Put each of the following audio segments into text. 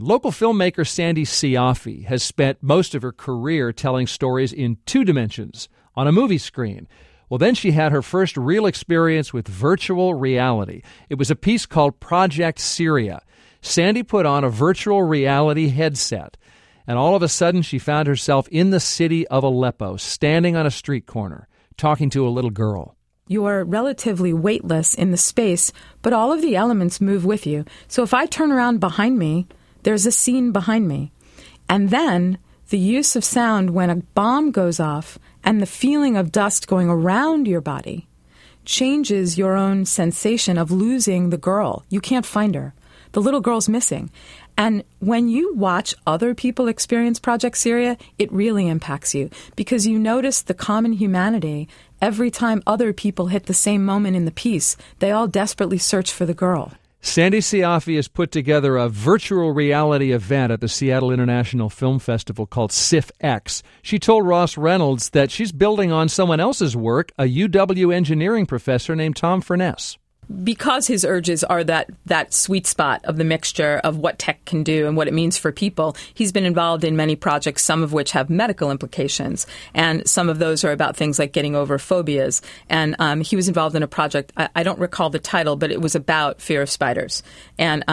Local filmmaker Sandy Siafi has spent most of her career telling stories in 2 dimensions, on a movie screen. Well, then she had her first real experience with virtual reality. It was a piece called Project Syria. Sandy put on a virtual reality headset, and all of a sudden she found herself in the city of Aleppo, standing on a street corner, talking to a little girl. You are relatively weightless in the space, but all of the elements move with you. So if I turn around behind me, there's a scene behind me. And then the use of sound when a bomb goes off and the feeling of dust going around your body changes your own sensation of losing the girl. You can't find her. The little girl's missing. And when you watch other people experience Project Syria, it really impacts you because you notice the common humanity every time other people hit the same moment in the piece. They all desperately search for the girl. Sandy Siafi has put together a virtual reality event at the Seattle International Film Festival called SIFX. She told Ross Reynolds that she's building on someone else's work, a UW engineering professor named Tom Furness. Because his urges are that sweet spot of the mixture of what tech can do and what it means for people, he's been involved in many projects, some of which have medical implications. And some of those are about things like getting over phobias. And he was involved in a project, I don't recall the title, but it was about fear of spiders. And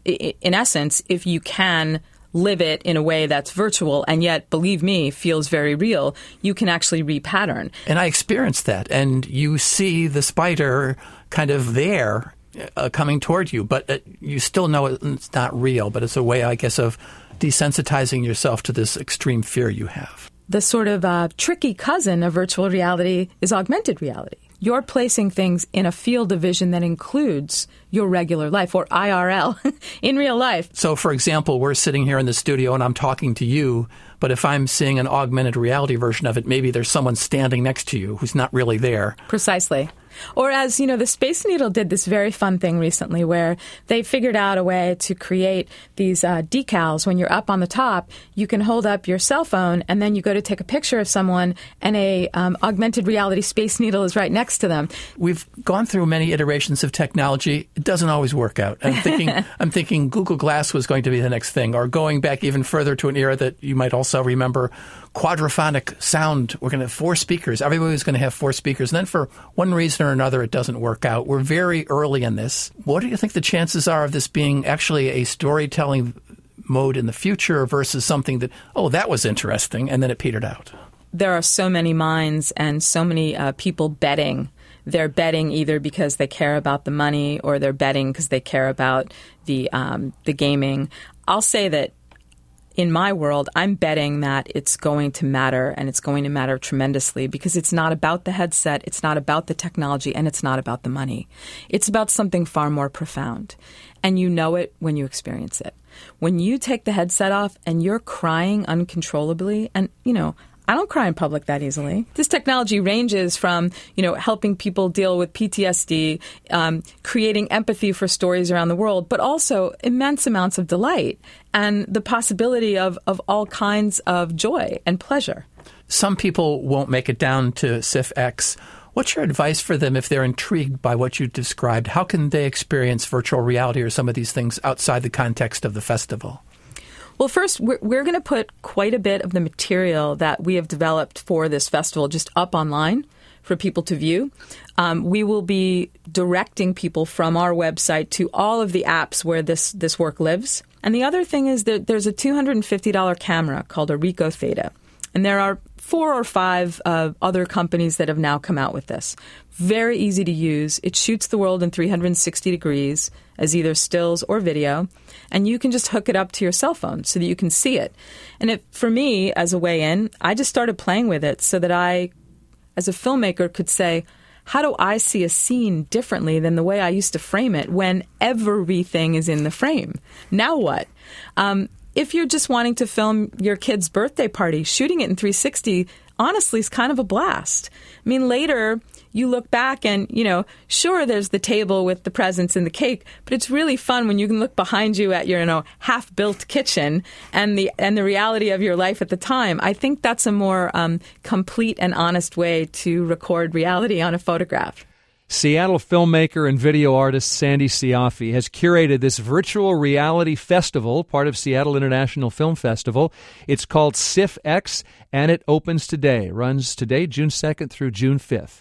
in essence, if you can live it in a way that's virtual and yet, believe me, feels very real, you can actually repattern. And I experienced that. And you see the spider kind of there coming toward you, but you still know it's not real, but it's a way, I guess, of desensitizing yourself to this extreme fear you have. The sort of tricky cousin of virtual reality is augmented reality. You're placing things in a field of vision that includes your regular life, or IRL, in real life. So, for example, we're sitting here in the studio and I'm talking to you, but if I'm seeing an augmented reality version of it, maybe there's someone standing next to you who's not really there. Precisely. Or as, the Space Needle did this very fun thing recently where they figured out a way to create these decals. When you're up on the top, you can hold up your cell phone and then you go to take a picture of someone and a augmented reality Space Needle is right next to them. We've gone through many iterations of technology. It doesn't always work out. I'm thinking Google Glass was going to be the next thing, or going back even further to an era that you might also remember, quadraphonic sound. We're going to have 4 speakers. Everybody was going to have 4 speakers. And then for one reason or another, it doesn't work out. We're very early in this. What do you think the chances are of this being actually a storytelling mode in the future versus something that, that was interesting, and then it petered out? There are so many minds and so many people betting. They're betting either because they care about the money or they're betting because they care about the gaming. I'll say that in my world, I'm betting that it's going to matter, and it's going to matter tremendously because it's not about the headset, it's not about the technology, and it's not about the money. It's about something far more profound, and you know it when you experience it. When you take the headset off and you're crying uncontrollably, and, I don't cry in public that easily. This technology ranges from, helping people deal with PTSD, creating empathy for stories around the world, but also immense amounts of delight and the possibility of all kinds of joy and pleasure. Some people won't make it down to SIFX. What's your advice for them if they're intrigued by what you described? How can they experience virtual reality or some of these things outside the context of the festival? Well, first, we're going to put quite a bit of the material that we have developed for this festival just up online for people to view. We will be directing people from our website to all of the apps where this work lives. And the other thing is that there's a $250 camera called a Ricoh Theta. And there are 4 or 5 other companies that have now come out with this. Very easy to use. It shoots the world in 360 degrees as either stills or video. And you can just hook it up to your cell phone so that you can see it. And for me, as a way in, I just started playing with it so that I, as a filmmaker, could say, how do I see a scene differently than the way I used to frame it when everything is in the frame? Now what? If you're just wanting to film your kid's birthday party, shooting it in 360, honestly, is kind of a blast. I mean, later, you look back and, sure, there's the table with the presents and the cake, but it's really fun when you can look behind you at your, half-built kitchen and the reality of your life at the time. I think that's a more complete and honest way to record reality on a photograph. Seattle filmmaker and video artist Sandy Ciaffi has curated this virtual reality festival, part of Seattle International Film Festival. It's called SIFX, and it opens today. Runs today, June 2nd through June 5th.